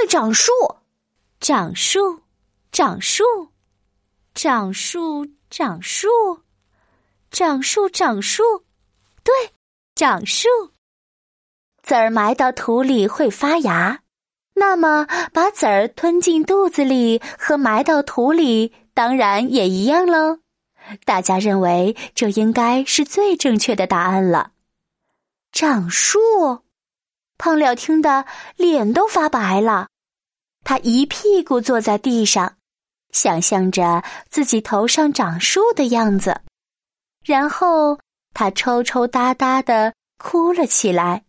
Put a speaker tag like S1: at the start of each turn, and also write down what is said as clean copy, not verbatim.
S1: 长树，
S2: 长树，长树，长树，长树，长树，长树，对，长树。籽儿埋到土里会发芽，那么把籽儿吞进肚子里和埋到土里当然也一样喽。大家认为这应该是最正确的答案了。长树，胖料听得脸都发白了，他一屁股坐在地上，想象着自己头上长树的样子，然后他抽抽搭搭地哭了起来。